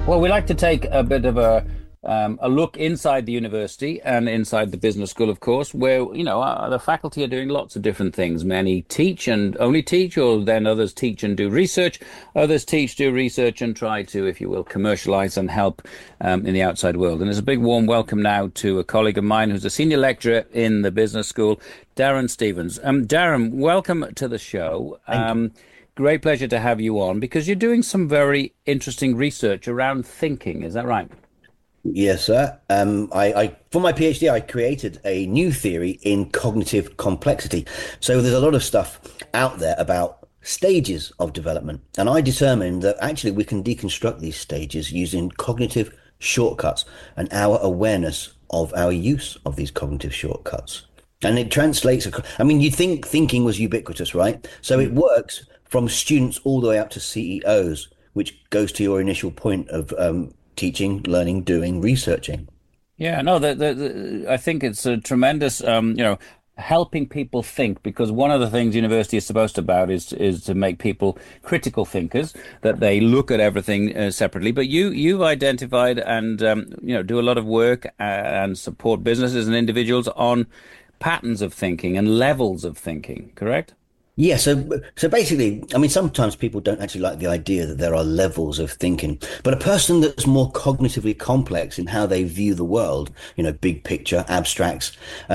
Well, we like to take a bit of a look inside the university and inside the business school, of course, where the faculty are doing lots of different things. Many teach and only teach, or then others teach and do research. Others teach, do research, and try to, if you will, commercialize and help in the outside world. And there's a big warm welcome now to a colleague of mine who's a senior lecturer in the business school, Darren Stevens. Darren, welcome to the show. Thank you. Great pleasure to have you on because you're doing some very interesting research around thinking. Is that right? Yes, sir. For my PhD, I created a new theory in cognitive complexity. So there's a lot of stuff out there about stages of development. And I determined that actually we can deconstruct these stages using cognitive shortcuts and our awareness of our use of these cognitive shortcuts. And it translates, I mean, you think thinking was ubiquitous, right? So it works from students all the way up to CEOs, which goes to your initial point of teaching, learning, doing, researching. Yeah, no, I think it's a tremendous, helping people think because one of the things university is supposed about is to make people critical thinkers, that they look at everything separately. But you've identified and do a lot of work and support businesses and individuals on patterns of thinking and levels of thinking, correct? Yeah, so basically, I mean, sometimes people don't actually like the idea that there are levels of thinking, but a person that's more cognitively complex in how they view the world, big picture, abstracts,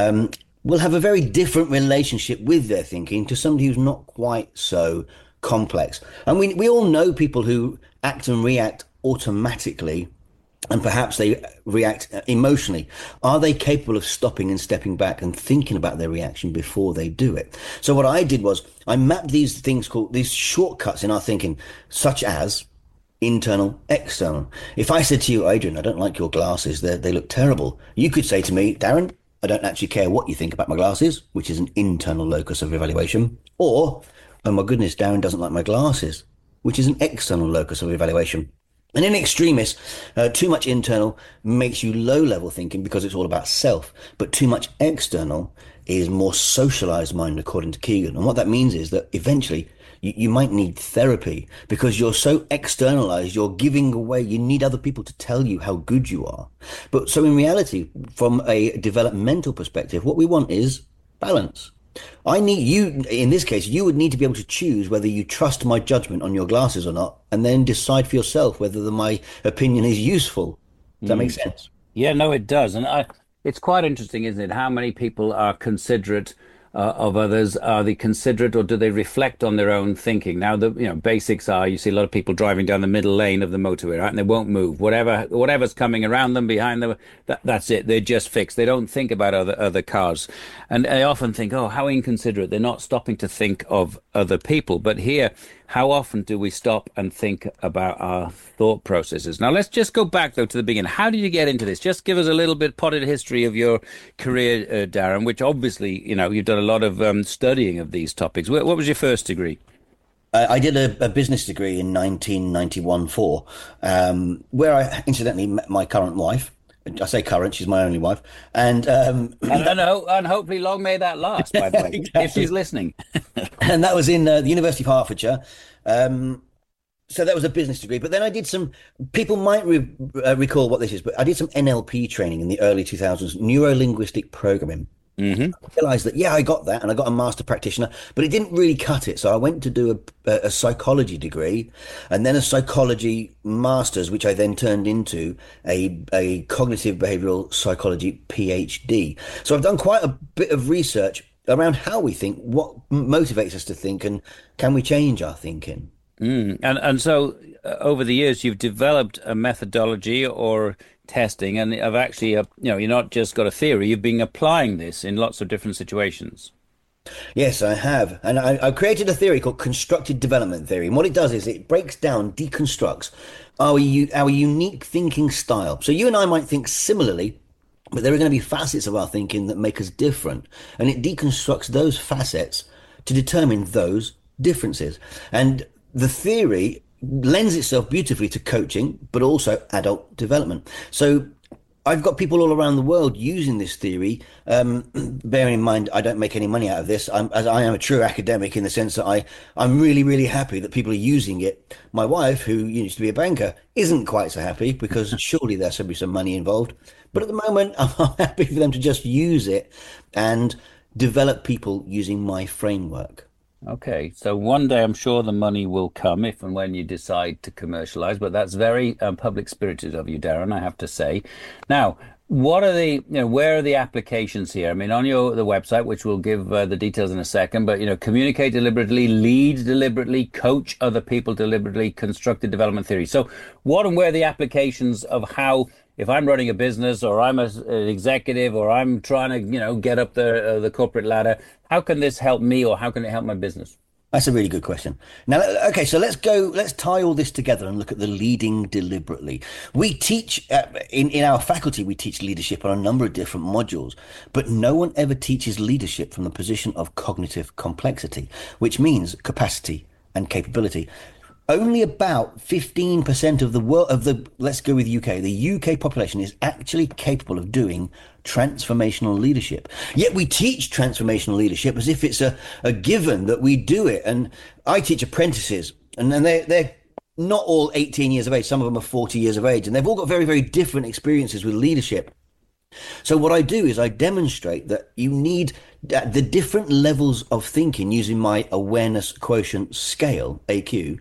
will have a very different relationship with their thinking to somebody who's not quite so complex. And we all know people who act and react automatically, and perhaps they react emotionally. Are they capable of stopping and stepping back and thinking about their reaction before they do it? So what I did was I mapped these things called these shortcuts in our thinking, such as internal, external. If I said to you, Adrian, I don't like your glasses, they look terrible. You could say to me, Darren, I don't actually care what you think about my glasses, which is an internal locus of evaluation. Or, oh my goodness, Darren doesn't like my glasses, which is an external locus of evaluation. And in extremis, too much internal makes you low-level thinking because it's all about self, but too much external is more socialized mind, according to Kegan. And what that means is that eventually you might need therapy because you're so externalized, you're giving away, you need other people to tell you how good you are. But so in reality, from a developmental perspective, what we want is balance. I need you, in this case, you would need to be able to choose whether you trust my judgment on your glasses or not, and then decide for yourself whether my opinion is useful. Does that make sense? Yeah, no, it does. And it's quite interesting, isn't it? How many people are considerate of others? Are they considerate or do they reflect on their own thinking? Now, the basics are you see a lot of people driving down the middle lane of the motorway, right? And they won't move. Whatever's coming around them, behind them, that's it. They're just fixed. They don't think about other cars. And I often think, oh, how inconsiderate. They're not stopping to think of other people. But here, how often do we stop and think about our thought processes? Now, let's just go back, though, to the beginning. How did you get into this? Just give us a little bit potted history of your career, Darren, which obviously, you've done a lot of studying of these topics. What was your first degree? I did a business degree in 1991 where I incidentally met my current wife. I say current, she's my only wife. And and hopefully long may that last, by the way, exactly. if she's listening. And that was in the University of Hertfordshire. So that was a business degree. But then I did some, people might recall what this is, but I did some NLP training in the early 2000s, neuro-linguistic programming. Mm-hmm. I realized that, yeah, I got that and I got a master practitioner, but it didn't really cut it. So I went to do a psychology degree and then a psychology master's, which I then turned into a cognitive behavioral psychology PhD. So I've done quite a bit of research around how we think, what motivates us to think, and can we change our thinking? And so over the years, you've developed a methodology or testing, and I've actually, you're not just got a theory, you've been applying this in lots of different situations. Yes, I have. And I've created a theory called constructed development theory. And what it does is it breaks down, deconstructs our unique thinking style. So you and I might think similarly, but there are going to be facets of our thinking that make us different. And it deconstructs those facets to determine those differences. And the theory lends itself beautifully to coaching, but also adult development. So I've got people all around the world using this theory. Bearing in mind, I don't make any money out of this. As I am a true academic in the sense that I'm really, really happy that people are using it. My wife, who used to be a banker, isn't quite so happy because surely there should be some money involved. But at the moment, I'm happy for them to just use it and develop people using my framework. Okay, so one day I'm sure the money will come if and when you decide to commercialize, but that's very public spirited of you, Darren, I have to say. Now, what are where are the applications here? I mean, on the website, which we'll give the details in a second, but communicate deliberately, lead deliberately, coach other people deliberately, constructive development theory. So, what and where are the applications of how? If I'm running a business or I'm an executive or I'm trying to, get up the corporate ladder, how can this help me or how can it help my business? That's a really good question. Now, okay, so let's tie all this together and look at the leading deliberately. We teach in our faculty, we teach leadership on a number of different modules, but no one ever teaches leadership from the position of cognitive complexity, which means capacity and capability. Only about 15% of the world let's go with UK. The UK population is actually capable of doing transformational leadership. Yet we teach transformational leadership as if it's a given that we do it. And I teach apprentices, and then they're not all 18 years of age. Some of them are 40 years of age, and they've all got very, very different experiences with leadership. So what I do is I demonstrate that you need the different levels of thinking using my awareness quotient scale, AQ.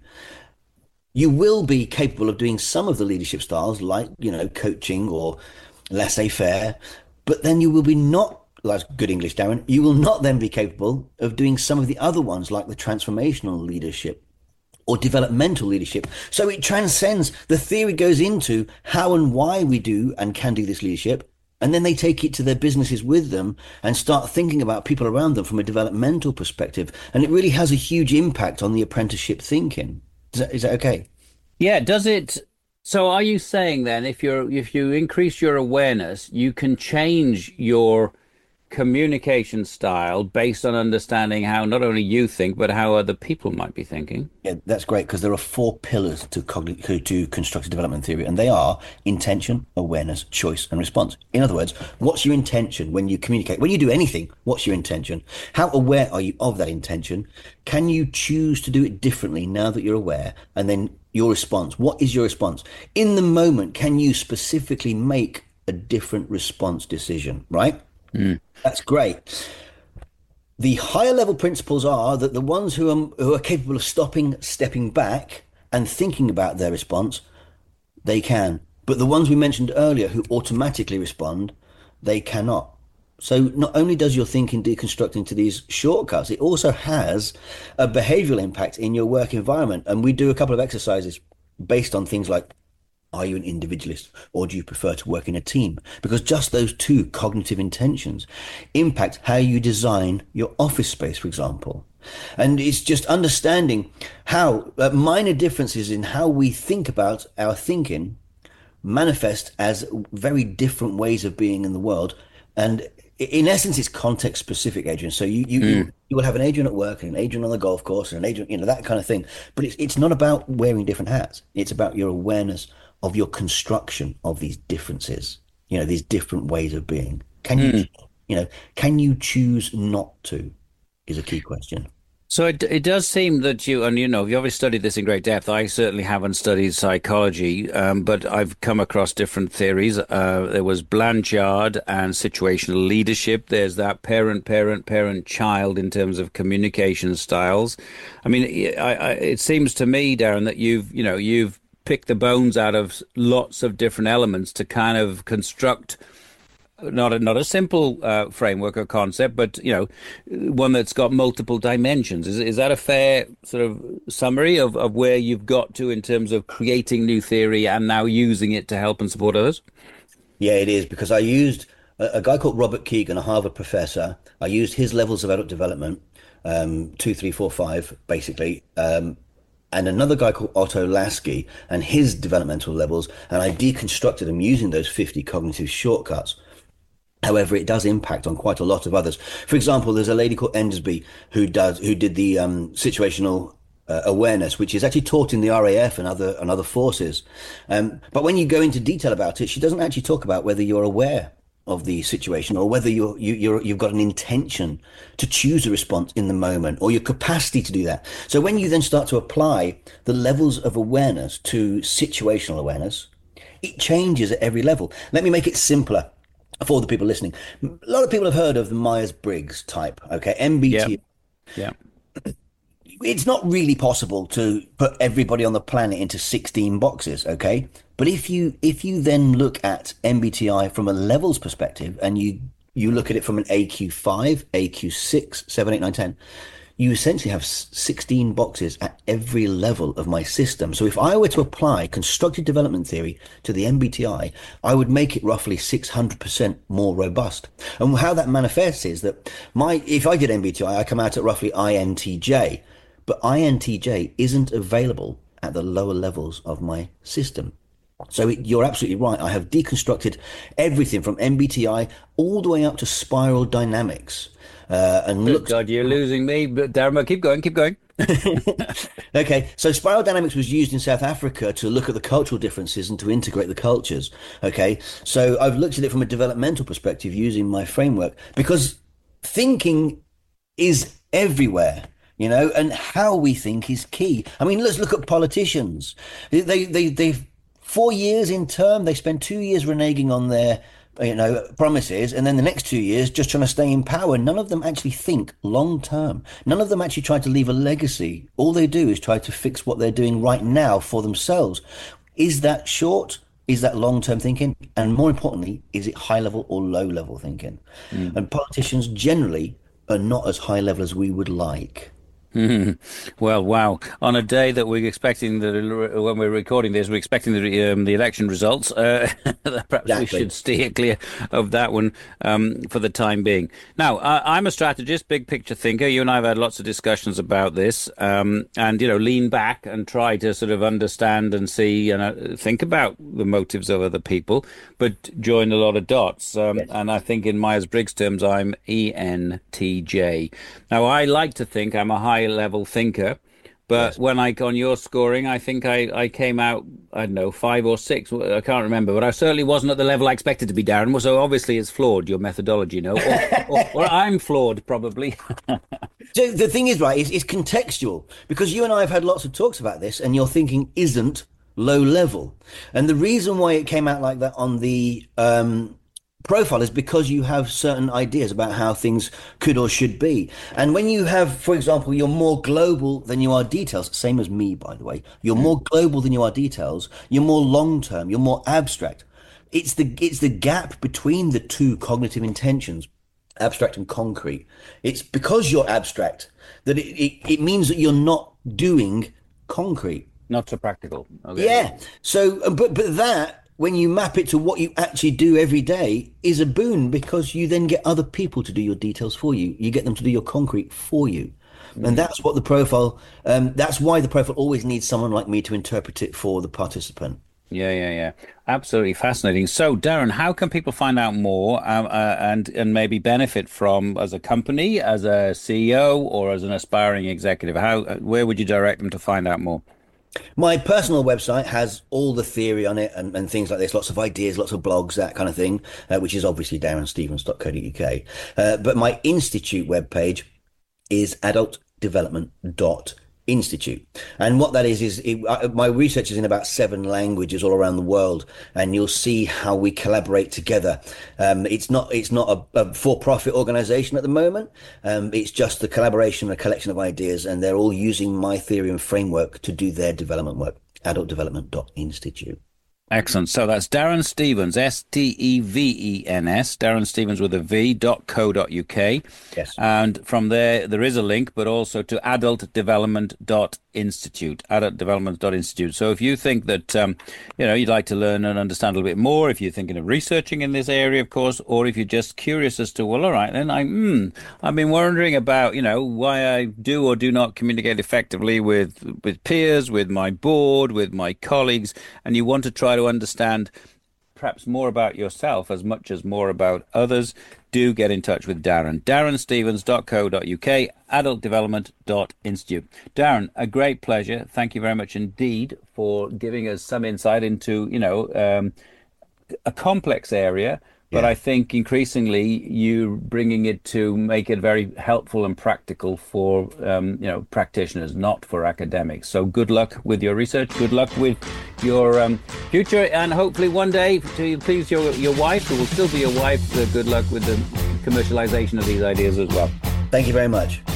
You will be capable of doing some of the leadership styles like, coaching or laissez-faire, but then you will be not, that's good English, Darren, you will not then be capable of doing some of the other ones like the transformational leadership or developmental leadership. So it transcends, the theory goes into how and why we do and can do this leadership. And then they take it to their businesses with them and start thinking about people around them from a developmental perspective. And it really has a huge impact on the apprenticeship thinking. Is that okay? Yeah, does it? So are you saying then if you increase your awareness, you can change your communication style based on understanding how not only you think, but how other people might be thinking? Yeah, that's great because there are four pillars to constructive development theory, and they are intention, awareness, choice, and response. In other words, what's your intention when you communicate? When you do anything, what's your intention? How aware are you of that intention? Can you choose to do it differently now that you're aware? And then your response. What is your response? In the moment, can you specifically make a different response decision, right? That's great. The higher level principles are that the ones who are capable of stopping, stepping back and thinking about their response, they can. But the ones we mentioned earlier who automatically respond, they cannot. So not only does your thinking deconstruct into these shortcuts, it also has a behavioral impact in your work environment. And we do a couple of exercises based on things like, are you an individualist or do you prefer to work in a team? Because just those two cognitive intentions impact how you design your office space, for example. And it's just understanding how minor differences in how we think about our thinking manifest as very different ways of being in the world. And in essence, it's context specific, Adrian. So you will have an Adrian at work and an Adrian on the golf course and an Adrian, that kind of thing. But it's not about wearing different hats. It's about your awareness of your construction of these differences, these different ways of being. Can you choose not to is a key question. So it does seem that you obviously studied this in great depth. I certainly haven't studied psychology, but I've come across different theories. There was Blanchard and situational leadership. There's that parent-child in terms of communication styles. I mean, it seems to me, Darren, that you've picked the bones out of lots of different elements to kind of construct not a simple framework or concept, but one that's got multiple dimensions. Is that a fair sort of summary of where you've got to in terms of creating new theory and now using it to help and support others? Yeah, it is, because I used a guy called Robert Keegan, a Harvard professor. I used his levels of adult development, 2, 3, 4, 5, basically. And another guy called Otto Lasky and his developmental levels, and I deconstructed them using those 50 cognitive shortcuts. However, it does impact on quite a lot of others. For example, there's a lady called Endersby who did the situational awareness, which is actually taught in the RAF and other forces. But when you go into detail about it, she doesn't actually talk about whether you're aware of the situation or whether you've got an intention to choose a response in the moment or your capacity to do that. So when you then start to apply the levels of awareness to situational awareness, it changes at every level. Let me make it simpler for the people listening. A lot of people have heard of the Myers-Briggs type, okay, MBTI. Yeah. It's not really possible to put everybody on the planet into 16 boxes, okay? But if you then look at MBTI from a levels perspective and you look at it from an AQ5, AQ6, 7, 8, 9, 10, you essentially have 16 boxes at every level of my system. So if I were to apply constructive development theory to the MBTI, I would make it roughly 600% more robust. And how that manifests is that if I did MBTI, I come out at roughly INTJ. But INTJ isn't available at the lower levels of my system. So you're absolutely right. I have deconstructed everything from MBTI all the way up to spiral dynamics. Good God, you're losing me. But Darren, keep going. Okay, so spiral dynamics was used in South Africa to look at the cultural differences and to integrate the cultures. Okay, so I've looked at it from a developmental perspective using my framework because thinking is everywhere. And how we think is key. I mean, let's look at politicians. They 4 years in term, they spend 2 years reneging on their, promises. And then the next 2 years just trying to stay in power. None of them actually think long term. None of them actually try to leave a legacy. All they do is try to fix what they're doing right now for themselves. Is that short? Is that long-term thinking? And more importantly, is it high-level or low-level thinking? And politicians generally are not as high-level as we would like. Well, wow. On a day that we're expecting when we're recording this, we're expecting the election results. Perhaps we should steer clear of that one for the time being. Now, I'm a strategist, big picture thinker. You and I have had lots of discussions about this, and lean back and try to sort of understand and see, think about the motives of other people, but join a lot of dots. Yes. And I think in Myers-Briggs terms, I'm ENTJ. Now, I like to think I'm a high-level thinker, but yes. When on your scoring, I think I came out, I don't know, 5 or 6. I can't remember, but I certainly wasn't at the level I expected to be, Darren. So obviously it's flawed, your methodology, or I'm flawed, probably. So the thing is, right, it's contextual, because you and I have had lots of talks about this, and your thinking isn't low level. And the reason why it came out like that on the profile is because you have certain ideas about how things could or should be. And when you have, for example, you're more global than you are details, same as me, by the way, you're more global than you are details, you're more long-term, you're more abstract. It's the gap between the two cognitive intentions, abstract and concrete. It's because you're abstract that it means that you're not doing concrete. Not so practical. Okay. Yeah. So, but that, when you map it to what you actually do every day, is a boon, because you then get other people to do your details for you. You get them to do your concrete for you. And that's what the profile, that's why the profile always needs someone like me to interpret it for the participant. Yeah. Absolutely fascinating. So, Darren, how can people find out more and maybe benefit from, as a company, as a CEO, or as an aspiring executive? Where would you direct them to find out more? My personal website has all the theory on it and things like this, lots of ideas, lots of blogs, that kind of thing, which is obviously darrenstevens.co.uk. But my institute webpage is adultdevelopment.institute. And what that is my research is in about 7 languages all around the world, and you'll see how we collaborate together. It's not a for-profit organization at the moment. It's just the collaboration, a collection of ideas, and they're all using my theory and framework to do their development work. adultdevelopment.institute. Excellent. So that's Darren Stevens, Stevens, Darren Stevens with a V.co.uk. Yes. And from there is a link, but also to adultdevelopment.institute, adultdevelopment.institute. So if you think that, you'd like to learn and understand a little bit more, if you're thinking of researching in this area, of course, or if you're just curious as to, well, all right, then I've been wondering about, why I do or do not communicate effectively with peers, with my board, with my colleagues, and you want to try to understand perhaps more about yourself as much as more about others, do get in touch with Darren. darrenstevens.co.uk, adultdevelopment.institute. Darren, a great pleasure. Thank you very much indeed for giving us some insight into, a complex area, but I think increasingly you bringing it to make it very helpful and practical for practitioners, not for academics. So good luck with your research. Good luck with your future, and hopefully one day to please your wife, who will still be your wife. Good luck with the commercialization of these ideas as well. Thank you very much.